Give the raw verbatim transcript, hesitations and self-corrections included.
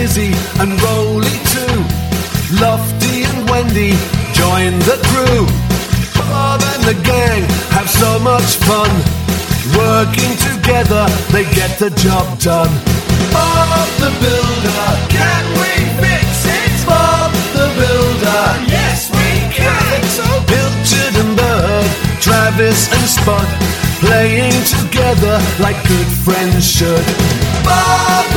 Lizzie and Rolly too. Lofty and Wendy join the crew. Bob and the gang have so much fun. Working together, they get the job done. Bob the Builder, can we fix it? Bob the Builder, yes we can. So Pilchard and Bird, Travis and Spud, playing together like good friends should. Bob